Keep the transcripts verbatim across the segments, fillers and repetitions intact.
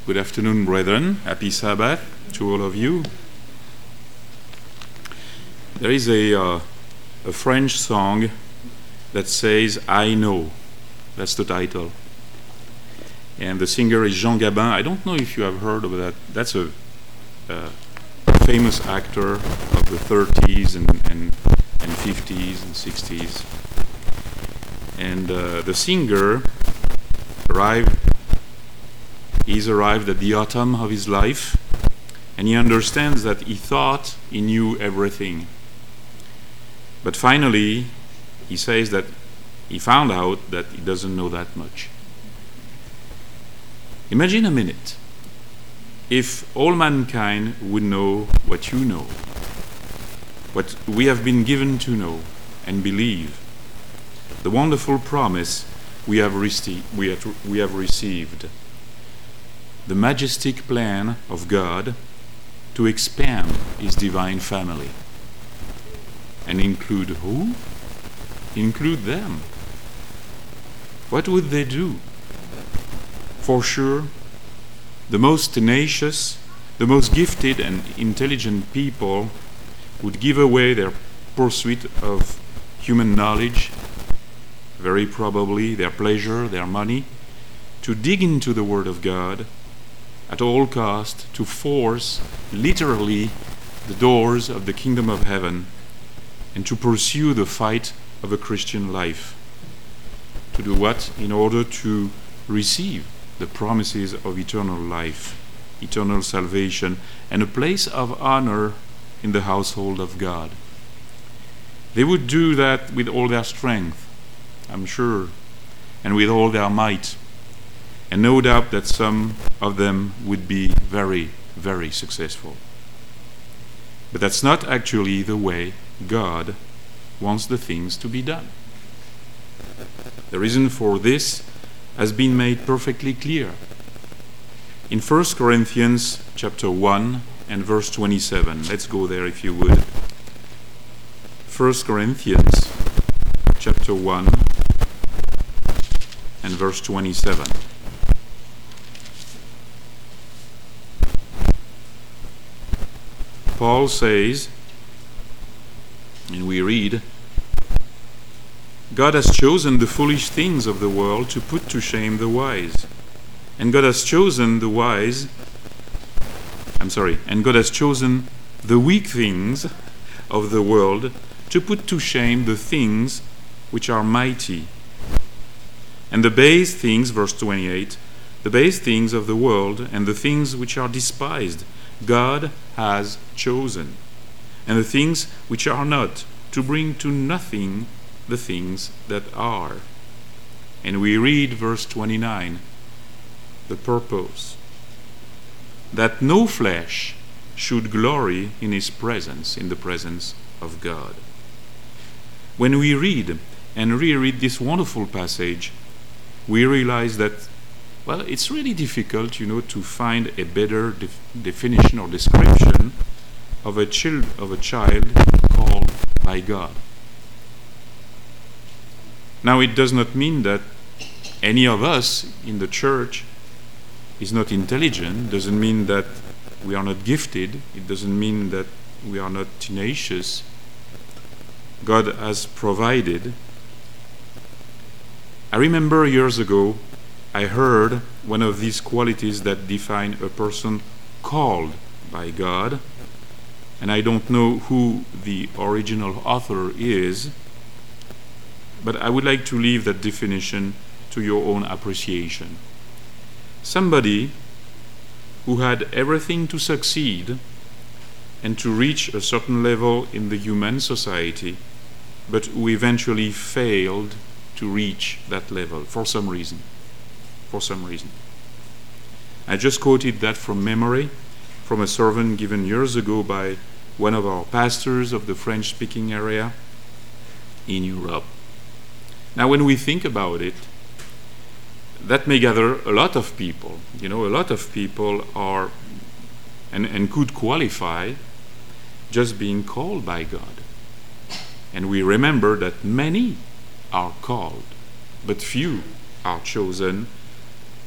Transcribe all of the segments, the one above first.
Good afternoon, brethren. Happy Sabbath to all of you. There is a, uh, a French song that says, I know. That's the title. And the singer is Jean Gabin. I don't know if you have heard of that. That's a, uh, famous actor of the thirties and, and, and fifties and sixties. And uh, the singer arrived, he's arrived at the autumn of his life, and he understands that he thought he knew everything. But finally, he says that he found out that he doesn't know that much. Imagine a minute if all mankind would know what you know, what we have been given to know and believe, the wonderful promise we have, rece- we have, we have received, the majestic plan of God to expand His divine family. And include who? Include them. What would they do? For sure, the most tenacious, the most gifted and intelligent people would give away their pursuit of human knowledge, very probably their pleasure, their money, to dig into the Word of God at all cost, to force, literally, the doors of the kingdom of heaven and to pursue the fight of a Christian life. To do what? In order to receive the promises of eternal life, eternal salvation, and a place of honor in the household of God. They would do that with all their strength, I'm sure, and with all their might. And no doubt that some of them would be very, very successful. But that's not actually the way God wants the things to be done. The reason for this has been made perfectly clear. In First Corinthians chapter one and verse twenty-seven. Let's go there if you would. First Corinthians chapter one and verse twenty-seven. Paul says, and we read, God has chosen the foolish things of the world to put to shame the wise. And God has chosen the wise, I'm sorry, and God has chosen the weak things of the world to put to shame the things which are mighty. And the base things, verse twenty-eight, the base things of the world and the things which are despised, God has chosen, and the things which are not, to bring to nothing the things that are. And we read verse twenty-nine, the purpose, that no flesh should glory in His presence, in the presence of God. When we read and reread this wonderful passage, we realize that, well, it's really difficult, you know, to find a better def- definition or description of a child of a child called by God. Now, it does not mean that any of us in the church is not intelligent. It doesn't mean that we are not gifted. It doesn't mean that we are not tenacious. God has provided. I remember years ago, I heard one of these qualities that define a person called by God, and I don't know who the original author is, but I would like to leave that definition to your own appreciation. Somebody who had everything to succeed and to reach a certain level in the human society, but who eventually failed to reach that level for some reason. For some reason. I just quoted that from memory, from a sermon given years ago by one of our pastors of the French-speaking area in Europe. Now, when we think about it, that may gather a lot of people. You know, a lot of people are and, and could qualify just being called by God. And we remember that many are called, but few are chosen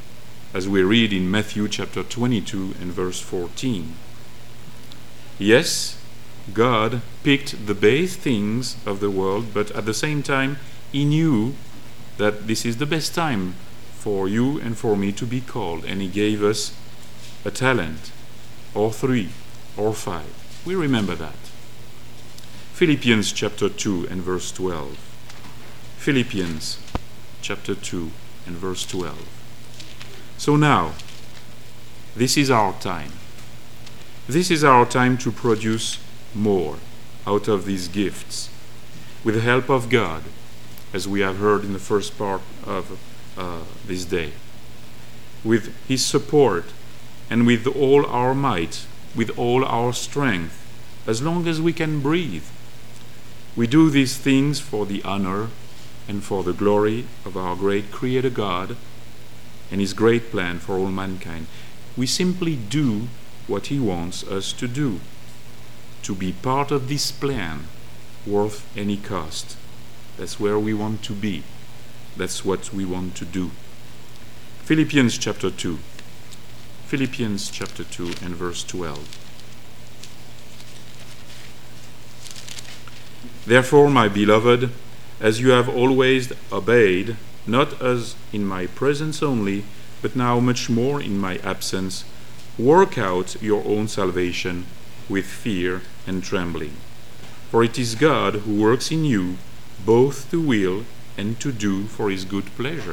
as we read in Matthew chapter twenty-two and verse fourteen. Yes, God picked the base things of the world, but at the same time, He knew that this is the best time for you and for me to be called, and He gave us a talent, or three, or five. We remember that. Philippians chapter two and verse twelve. Philippians chapter two and verse twelve. So now, this is our time. This is our time to produce more out of these gifts with the help of God, as we have heard in the first part of uh, this day. With His support and with all our might, with all our strength, as long as we can breathe. We do these things for the honor and for the glory of our great Creator God and His great plan for all mankind. We simply do what He wants us to do, to be part of this plan worth any cost. That's where we want to be. That's what we want to do. Philippians chapter two. Philippians chapter two and verse twelve. Therefore, my beloved, as you have always obeyed, not as in my presence only, but now much more in my absence, work out your own salvation with fear and trembling. For it is God who works in you both to will and to do for His good pleasure.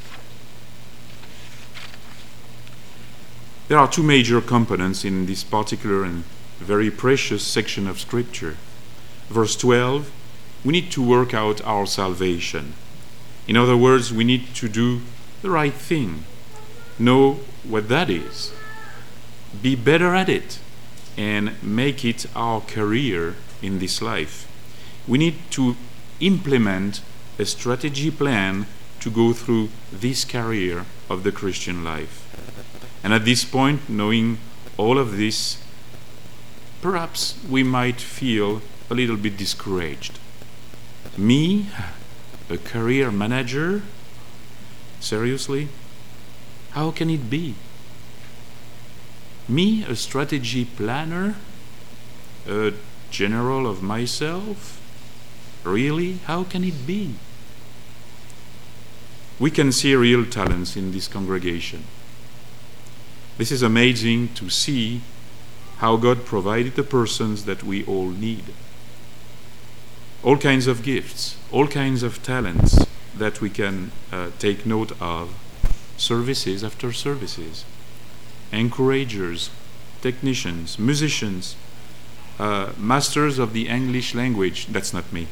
There are two major components in this particular and very precious section of Scripture. Verse twelve, we need to work out our salvation. In other words, we need to do the right thing, know what that is, be better at it, and make it our career in this life. We need to implement a strategy plan to go through this career of the Christian life. And at this point, knowing all of this, perhaps we might feel a little bit discouraged. Me, a career manager? Seriously? How can it be? Me, a strategy planner? A general of myself? Really? How can it be? We can see real talents in this congregation. This is amazing to see how God provided the persons that we all need. All kinds of gifts, all kinds of talents that we can uh, take note of, services after services, encouragers, technicians, musicians, uh, masters of the English language. That's not me.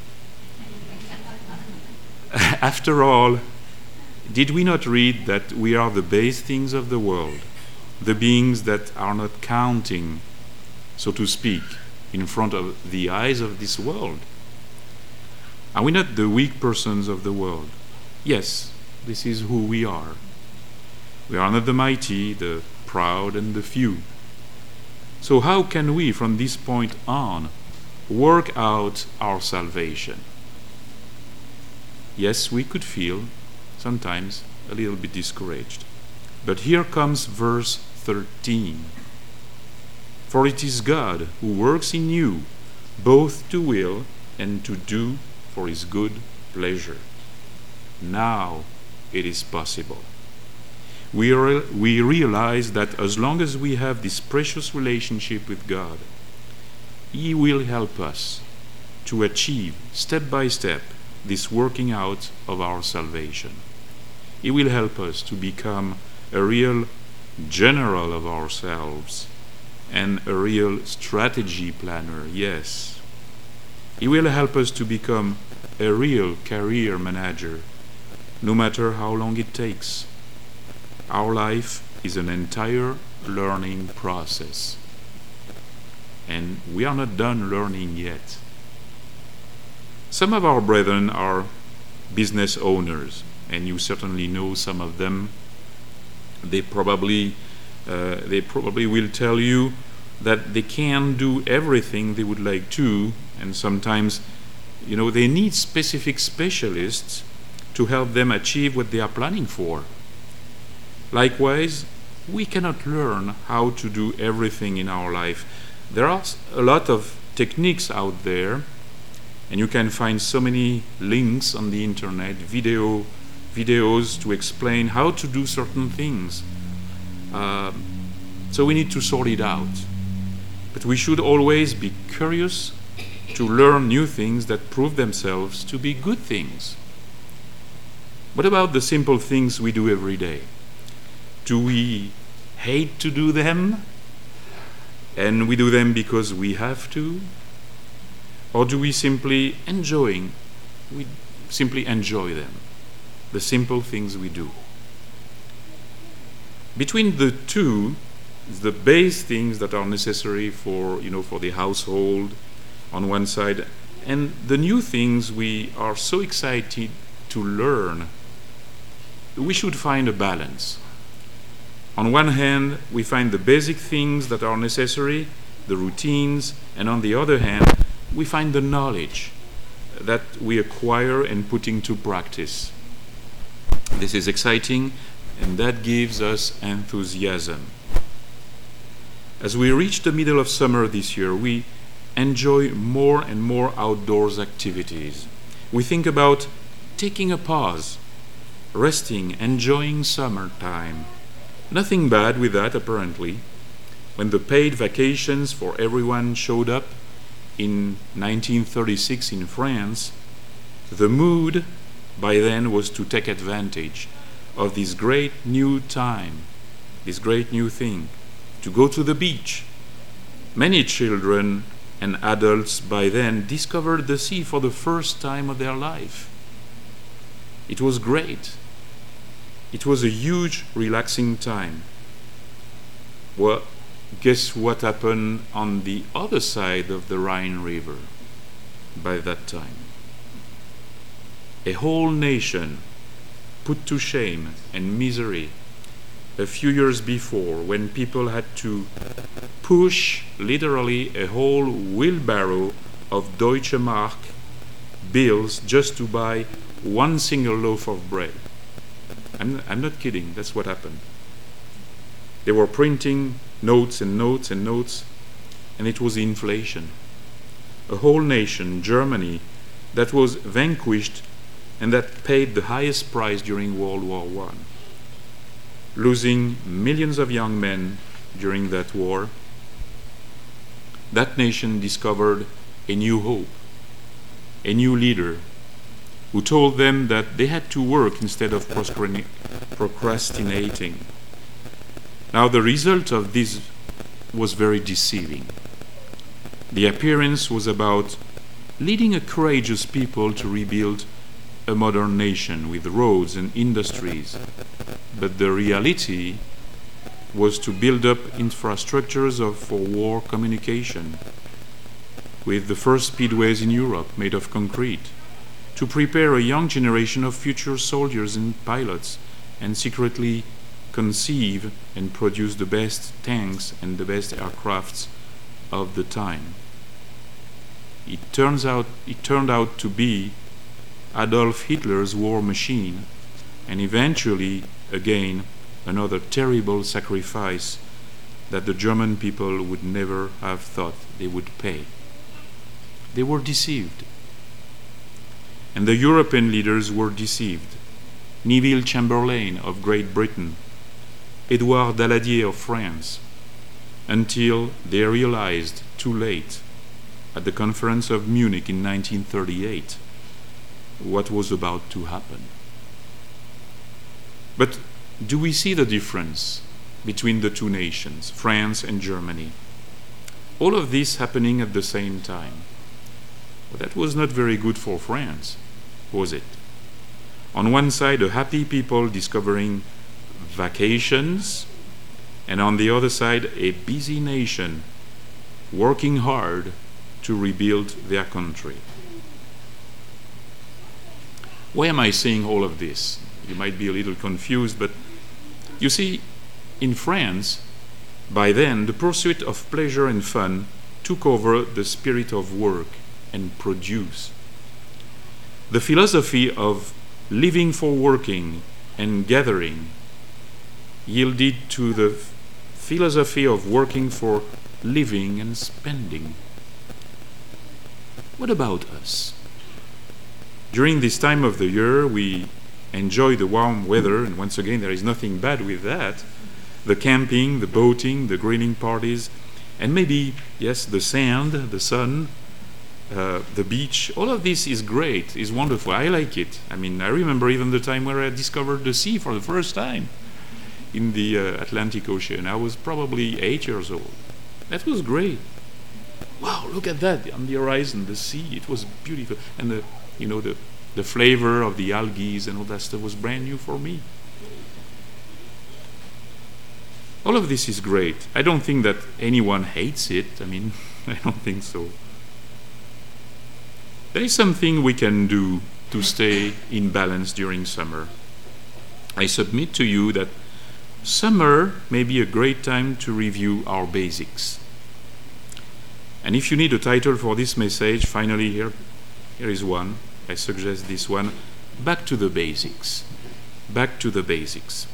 After all, did we not read that we are the base things of the world, the beings that are not counting, so to speak, in front of the eyes of this world? Are we not the weak persons of the world? Yes, this is who we are. We are not the mighty, the proud, and the few. So how can we, from this point on, work out our salvation? Yes, we could feel sometimes a little bit discouraged. But here comes verse thirteen. For it is God who works in you both to will and to do for His good pleasure. Now it is possible. We, re- we realize that as long as we have this precious relationship with God, He will help us to achieve step by step this working out of our salvation. He will help us to become a real general of ourselves and a real strategy planner, yes. He will help us to become a real career manager, no matter how long it takes. Our life is an entire learning process, and we are not done learning yet. Some of our brethren are business owners, and you certainly know some of them. They probably uh, they probably will tell you that they can't do everything they would like to, and sometimes, you know, they need specific specialists to help them achieve what they are planning for. Likewise, we cannot learn how to do everything in our life. There are a lot of techniques out there, and you can find so many links on the internet, video, videos to explain how to do certain things. Uh, so we need to sort it out. But we should always be curious to learn new things that prove themselves to be good things. What about the simple things we do every day? Do we hate to do them, and we do them because we have to? Or do we simply enjoying, we simply enjoy them, the simple things we do? Between the two, the base things that are necessary for, you know, for the household on one side, and the new things we are so excited to learn, we should find a balance. On one hand, we find the basic things that are necessary, the routines, and on the other hand, we find the knowledge that we acquire and put into practice. This is exciting, and that gives us enthusiasm. As we reach the middle of summer this year, we enjoy more and more outdoors activities. We think about taking a pause, resting, enjoying summertime. Nothing bad with that, apparently. When the paid vacations for everyone showed up in nineteen thirty-six in France, the mood by then was to take advantage of this great new time, this great new thing, to go to the beach. Many children and adults by then discovered the sea for the first time of their life. It was great. It was a huge, relaxing time. Well, guess what happened on the other side of the Rhine River by that time? A whole nation put to shame and misery a few years before, when people had to push literally a whole wheelbarrow of Deutsche Mark bills just to buy one single loaf of bread. I'm, I'm not kidding, that's what happened. They were printing notes and notes and notes, and it was inflation. A whole nation, Germany, that was vanquished and that paid the highest price during World War One, losing millions of young men during that war. That nation discovered a new hope, a new leader who told them that they had to work instead of procrastinating. Now, the result of this was very deceiving. The appearance was about leading a courageous people to rebuild a modern nation with roads and industries, but the reality was to build up infrastructures of, for war communication, with the first speedways in Europe made of concrete, to prepare a young generation of future soldiers and pilots, and secretly conceive and produce the best tanks and the best aircrafts of the time. It turns out, it turned out to be Adolf Hitler's war machine, and eventually, again, another terrible sacrifice that the German people would never have thought they would pay. They were deceived. And the European leaders were deceived. Neville Chamberlain of Great Britain, Edouard Daladier of France, until they realized too late at the Conference of Munich in nineteen thirty-eight what was about to happen. But do we see the difference between the two nations, France and Germany? All of this happening at the same time. Well, that was not very good for France, was it? On one side, a happy people discovering vacations, and on the other side, a busy nation working hard to rebuild their country. Why am I saying all of this? You might be a little confused, but you see, in France, by then, the pursuit of pleasure and fun took over the spirit of work and produce. The philosophy of living for working and gathering yielded to the philosophy of working for living and spending. What about us? During this time of the year, we enjoy the warm weather, and once again, there is nothing bad with that. The camping, the boating, the grilling parties, and maybe, yes, the sand, the sun, uh, the beach. All of this is great, is wonderful. I like it. I mean, I remember even the time where I discovered the sea for the first time in the uh, Atlantic Ocean. I was probably eight years old. That was great. Wow, look at that on the horizon, the sea. It was beautiful, and the, you know, the the flavor of the algae and all that stuff was brand new for me. All of this is great. I don't think that anyone hates it. I mean, I don't think so. There is something we can do to stay in balance during summer. I submit to you that summer may be a great time to review our basics. And if you need a title for this message, finally here, here is one. I suggest this one. Back to the basics. Back to the basics.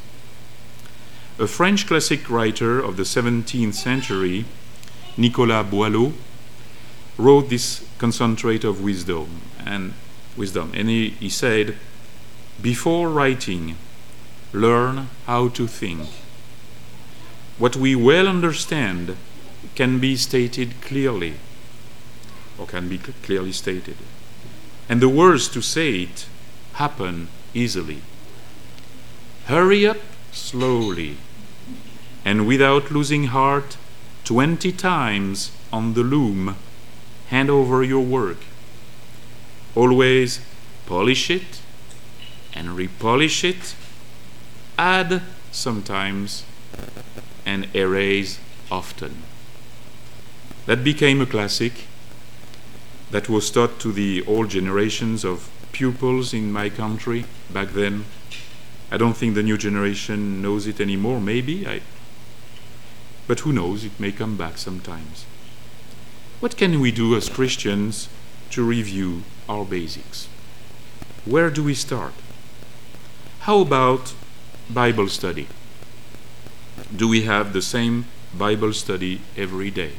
A French classic writer of the seventeenth century, Nicolas Boileau, wrote this concentrate of wisdom and wisdom. And he, he said, before writing, learn how to think. What we well understand can be stated clearly, or can be cl- clearly stated. And the words to say it happen easily. Hurry up slowly, and without losing heart, twenty times on the loom, hand over your work. Always polish it and repolish it, add sometimes, and erase often. That became a classic that was taught to the old generations of pupils in my country back then. I don't think the new generation knows it anymore, maybe. I, but who knows, it may come back sometimes. What can we do as Christians to review our basics? Where do we start? How about Bible study? Do we have the same Bible study every day,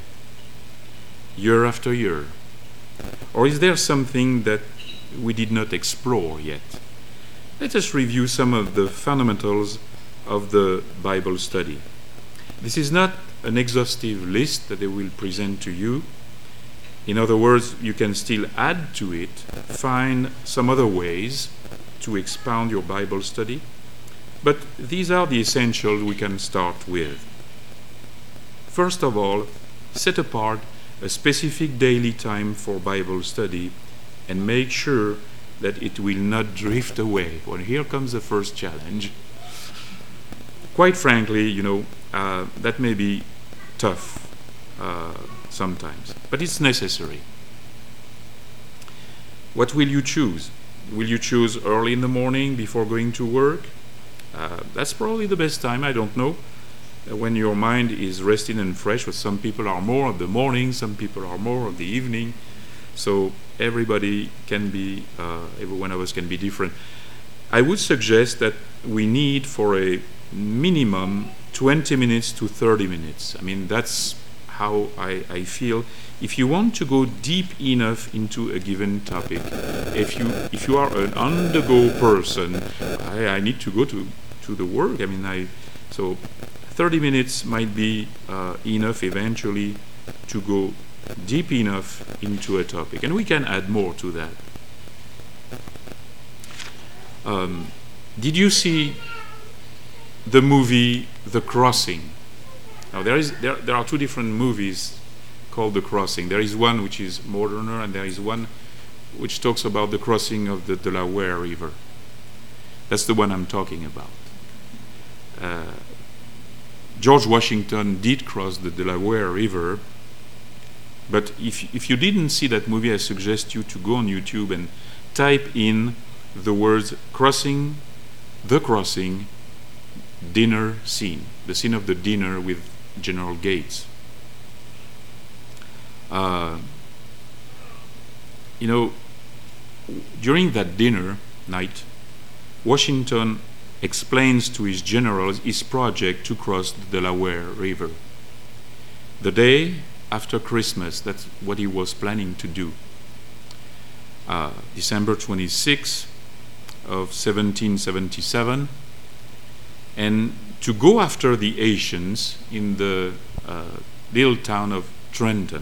year after year? Or is there something that we did not explore yet? Let us review some of the fundamentals of the Bible study. This is not an exhaustive list that I will present to you. In other words, you can still add to it, find some other ways to expound your Bible study. But these are the essentials we can start with. First of all, set apart a specific daily time for Bible study and make sure that it will not drift away. Well, here comes the first challenge. Quite frankly, you know, uh, that may be tough uh, sometimes, but it's necessary. What will you choose? Will you choose early in the morning before going to work? Uh, that's probably the best time, I don't know. When your mind is resting and fresh, but some people are more of the morning, some people are more of the evening. So everybody can be, uh, every one of us can be different. I would suggest that we need for a minimum twenty minutes to thirty minutes. I mean, that's how I, I feel. If you want to go deep enough into a given topic, if you if you are an on-the-go person, I, I need to go to, to the work. I mean, I so thirty minutes might be uh, enough eventually to go deep enough into a topic, and we can add more to that. Um, did you see the movie The Crossing? Now there is there there are two different movies called The Crossing. There is one which is moderner, and there is one which talks about the crossing of the Delaware River. That's the one I'm talking about. Uh, George Washington did cross the Delaware River, but if if you didn't see that movie, I suggest you to go on YouTube and type in the words crossing, the crossing, dinner scene, the scene of the dinner with General Gates. Uh, you know, during that dinner night, Washington explains to his generals his project to cross the Delaware River. The day after Christmas, that's what he was planning to do. Uh, December twenty-sixth of seventeen seventy-seven, and to go after the Asians in the uh, little town of Trenton.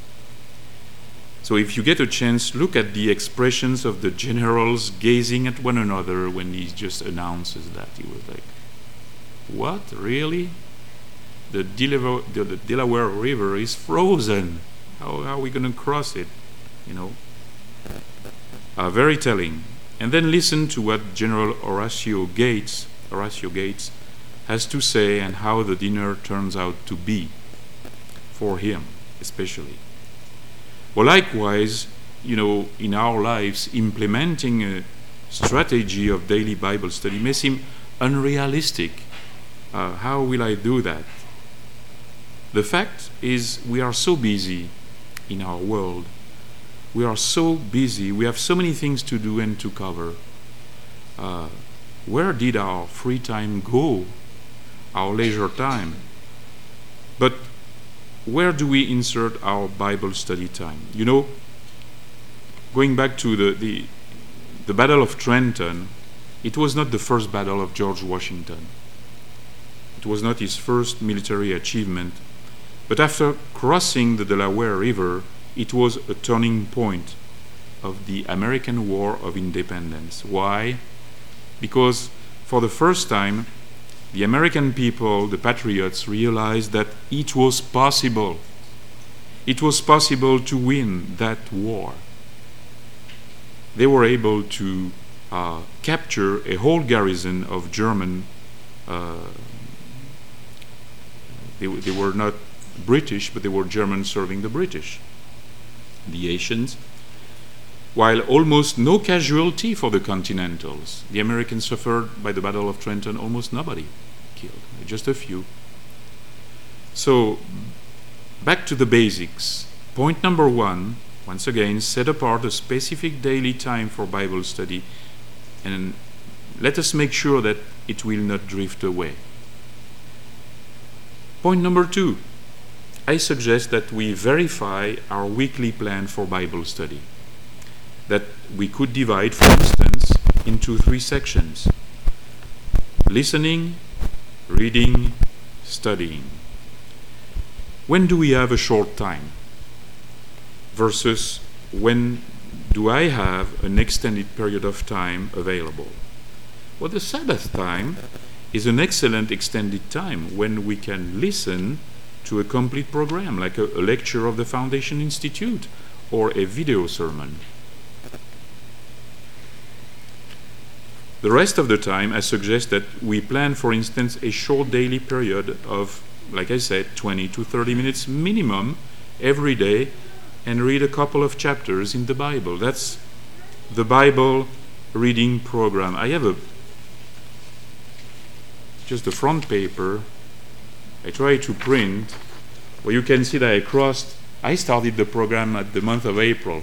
So if you get a chance, look at the expressions of the generals gazing at one another when he just announces that. He was like, what, really? The Delaware, the, the Delaware River is frozen. How, how are we going to cross it? You know, uh, very telling. And then listen to what General Horatio Gates, Horatio Gates has to say and how the dinner turns out to be for him, especially. Well, likewise, you know, in our lives, implementing a strategy of daily Bible study may seem unrealistic. Uh, how will I do that? The fact is, we are so busy in our world. We are so busy. We have so many things to do and to cover. Uh, where did our free time go? Our leisure time? But where do we insert our Bible study time? You know, going back to the, the, the Battle of Trenton, it was not the first battle of George Washington. It was not his first military achievement. But after crossing the Delaware River, it was a turning point of the American War of Independence. Why? Because for the first time, the American people, the patriots, realized that it was possible. It was possible to win that war. They were able to uh, capture a whole garrison of German. Uh, they, they were not British, but they were Germans serving the British, the Asians, while almost no casualty for the Continentals. The Americans suffered by the Battle of Trenton almost nobody killed, just a few. So, back to the basics. Point number one, once again, set apart a specific daily time for Bible study, and let us make sure that it will not drift away. Point number two, I suggest that we verify our weekly plan for Bible study, that we could divide, for instance, into three sections: listening, reading, studying. When do we have a short time versus when do I have an extended period of time available? Well, the Sabbath time is an excellent extended time when we can listen to a complete program, like a, a lecture of the Foundation Institute or a video sermon. The rest of the time, I suggest that we plan, for instance, a short daily period of, like I said, twenty to thirty minutes minimum every day, and read a couple of chapters in the Bible. That's the Bible reading program. I have a just the front paper I try to print, where you can see that I crossed, I started the program at the month of April.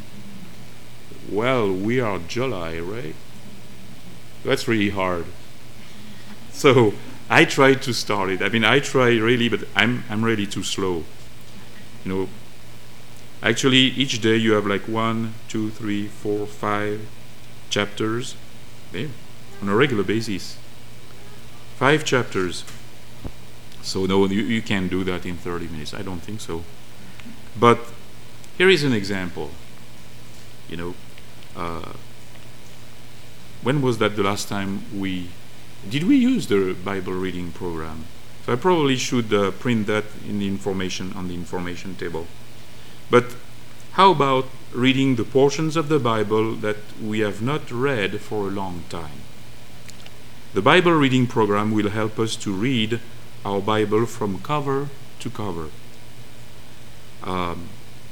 Well, we are July, right? That's really hard. So I try to start it. I mean, I try really, but I'm I'm really too slow. You know, actually, each day you have like one, two, three, four, five chapters, okay, on a regular basis. Five chapters. So no, you, you can't do that in thirty minutes. I don't think so. But here is an example. You know, uh, when was that the last time we did we use the Bible reading program? So I probably should uh, print that in the information on the information table. But how about reading the portions of the Bible that we have not read for a long time? The Bible reading program will help us to read our Bible from cover to cover. Um,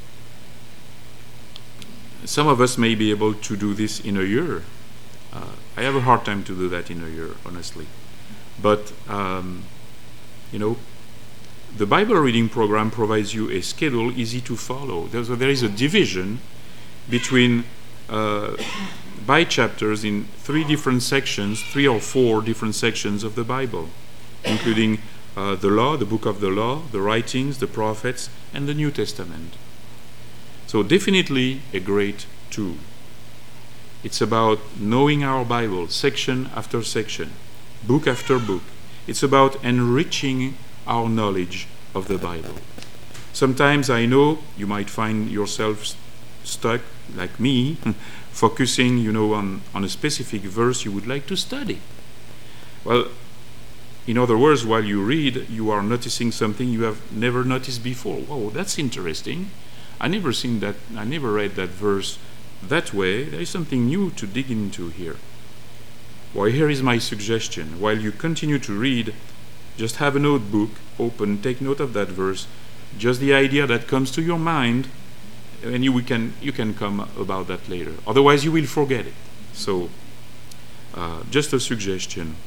some of us may be able to do this in a year. Uh, I have a hard time to do that in a year, honestly. But, um, you know, the Bible reading program provides you a schedule easy to follow. There's a, there is a division between uh, by chapters in three different sections, three or four different sections of the Bible, including uh, the law, the book of the law, the writings, the prophets, and the New Testament. So definitely a great tool. It's about knowing our Bible, section after section, book after book. It's about enriching our knowledge of the Bible. Sometimes I know you might find yourself st- stuck, like me, focusing, you know, on, on a specific verse you would like to study. Well, in other words, while you read, you are noticing something you have never noticed before. Whoa, that's interesting. I never seen that, I never read that verse that way. There is something new to dig into here. Well, here is my suggestion. While you continue to read, just have a notebook open, take note of that verse, just the idea that comes to your mind, and you we can you can come about that later. Otherwise, you will forget it. So, uh, just a suggestion.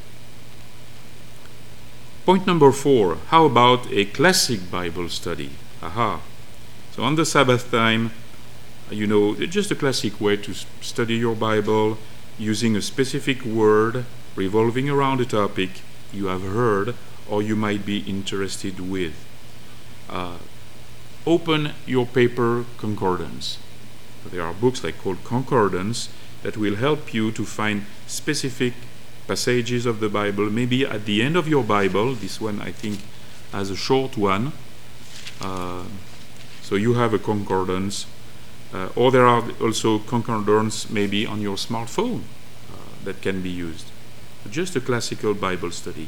Point number four, how about a classic Bible study? Aha. So on the Sabbath time, you know, just a classic way to study your Bible, using a specific word revolving around a topic you have heard or you might be interested with. Uh, open your paper concordance. There are books like called concordance that will help you to find specific passages of the Bible, maybe at the end of your Bible. This one I think has a short one. Uh, so you have a concordance. Uh, or there are also concordance maybe on your smartphone uh, that can be used. Just a classical Bible study.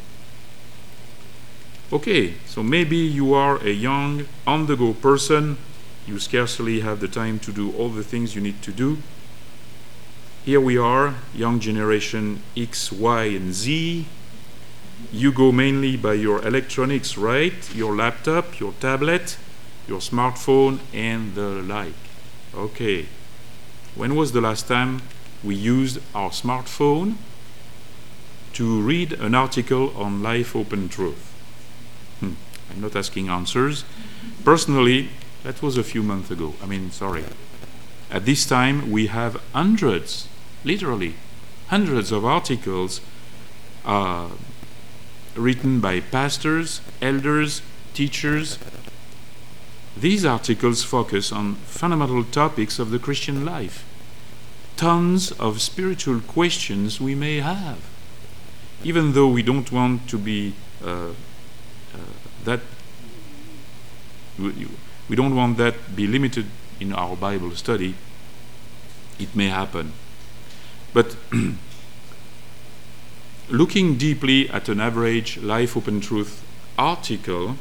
Okay, so maybe you are a young, on-the-go person. You scarcely have the time to do all the things you need to do. Here we are, young generation X, Y, and Z. You go mainly by your electronics, right? Your laptop, your tablet, your smartphone, and the like. Okay. When was the last time we used our smartphone to read an article on Life Open Truth? Hmm. I'm not asking answers. Personally, that was a few months ago. I mean, sorry. At this time, we have hundreds, literally, hundreds of articles uh, written by pastors, elders, teachers. These articles focus on fundamental topics of the Christian life. Tons of spiritual questions we may have. Even though we don't want to be uh, uh, that, we, we don't want that be limited in our Bible study, it may happen. But looking deeply at an average Life Open Truth article,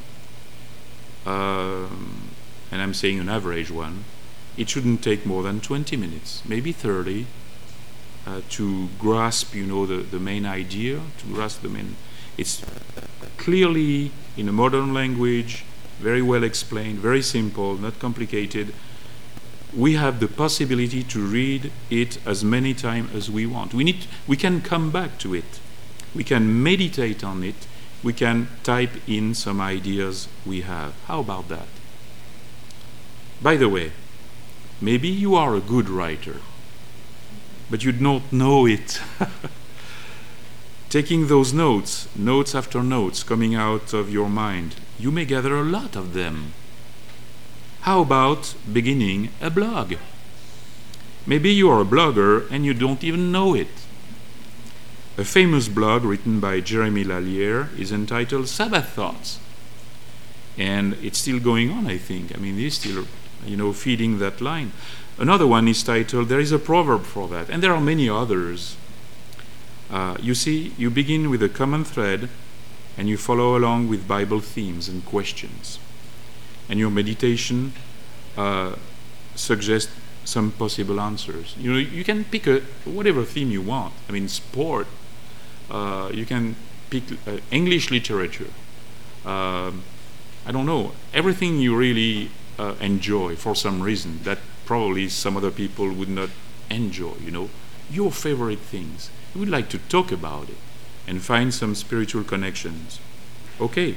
Um, and I'm saying an average one, it shouldn't take more than twenty minutes, maybe thirty, uh, to grasp, you know, the, the main idea, to grasp the main. It's clearly in a modern language, very well explained, very simple, not complicated. We have the possibility to read it as many times as we want. We need, we can come back to it. We can meditate on it. We can type in some ideas we have. How about that? By the way, maybe you are a good writer, but you don't know it. Taking those notes, notes after notes coming out of your mind, you may gather a lot of them. How about beginning a blog? Maybe you are a blogger and you don't even know it. A famous blog written by Jeremy Lallier is entitled Sabbath Thoughts. And it's still going on, I think. I mean, he's still, you know, feeding that line. Another one is titled, there is a proverb for that. And there are many others. Uh, you see, you begin with a common thread and you follow along with Bible themes and questions. And your meditation uh, suggests some possible answers. You know, you can pick a whatever theme you want. I mean, sport. Uh, you can pick uh, English literature. Uh, I don't know, everything you really uh, enjoy for some reason that probably some other people would not enjoy. You know, your favorite things. You would like to talk about it and find some spiritual connections. Okay,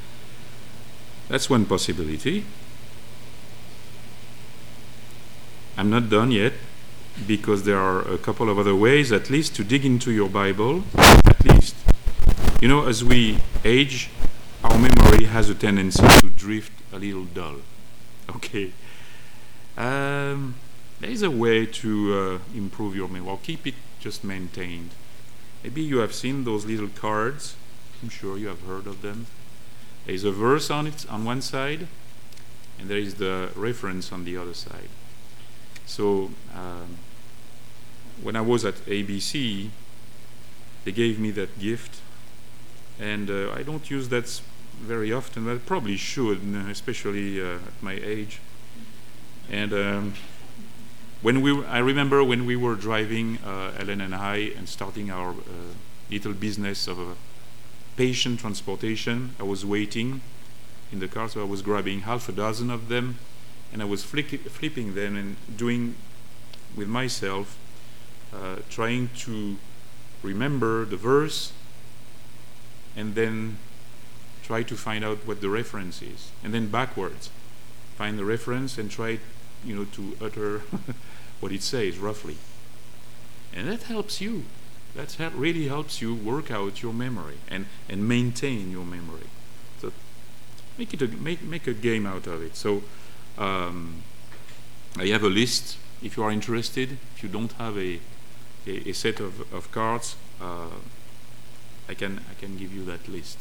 that's one possibility. I'm not done yet, because there are a couple of other ways, at least, to dig into your Bible, at least. You know, as we age, our memory has a tendency to drift a little dull. Okay. Um, there is a way to uh, improve your memory, or keep it just maintained. Maybe you have seen those little cards. I'm sure you have heard of them. There is a verse on it on one side, and there is the reference on the other side. So um, when I was at A B C, they gave me that gift, and uh, I don't use that s- very often, but I probably should, especially uh, at my age. And um, when we, w- I remember when we were driving, uh, Ellen and I, and starting our uh, little business of uh, patient transportation. I was waiting in the car, so I was grabbing half a dozen of them, and I was flick- flipping them and doing with myself, uh, trying to remember the verse, and then try to find out what the reference is, and then backwards find the reference and try, you know, to utter what it says roughly, and that helps you. That hel- really helps you work out your memory and, and maintain your memory. So make it a, make make a game out of it. So um, I have a list. If you are interested, if you don't have a a, a set of, of cards, uh, I can I can give you that list.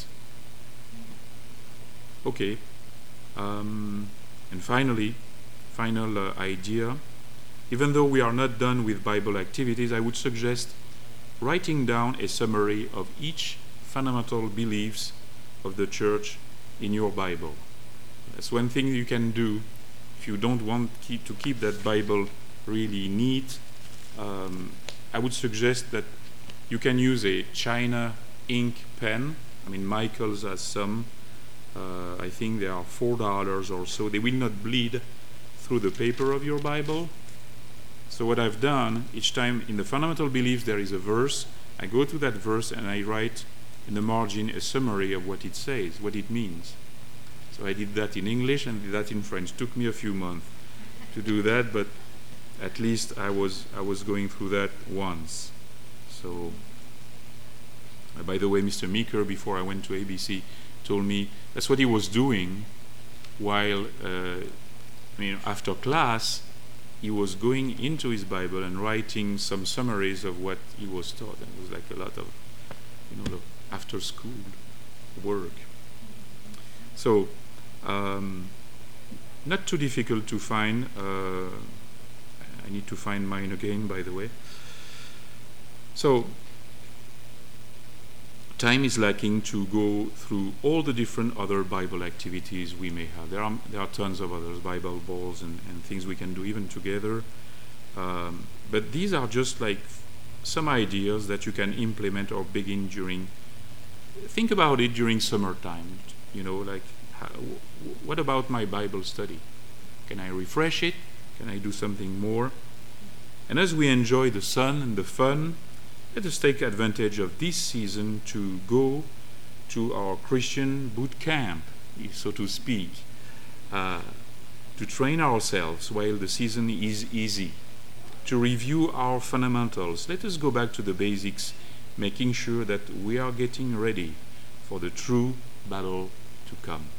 Okay. Um, and finally, final uh, idea. Even though we are not done with Bible activities, I would suggest writing down a summary of each fundamental beliefs of the church in your Bible. That's one thing you can do if you don't want keep, to keep that Bible really neat. Um, I would suggest that you can use a China ink pen. I mean, Michael's has some. Uh, I think they are four dollars or so. They will not bleed through the paper of your Bible. So what I've done, each time in the fundamental beliefs there is a verse, I go to that verse and I write in the margin a summary of what it says, what it means. So I did that in English and did that in French. It took me a few months to do that, but at least I was I was going through that once. So, uh, by the way, Mister Meeker, before I went to A B C, told me that's what he was doing while, uh, I mean, after class, he was going into his Bible and writing some summaries of what he was taught. And it was like a lot of, you know, after school work. So, um, not too difficult to find. Uh, I need to find mine again, by the way. So, time is lacking to go through all the different other Bible activities we may have. There are there are tons of others, Bible balls and, and things we can do even together. Um, but these are just like some ideas that you can implement or begin during. Think about it during summertime. You know, like how, what about my Bible study? Can I refresh it? Can I do something more? And as we enjoy the sun and the fun, let us take advantage of this season to go to our Christian boot camp, so to speak, uh, to train ourselves while the season is easy, to review our fundamentals. Let us go back to the basics, making sure that we are getting ready for the true battle to come.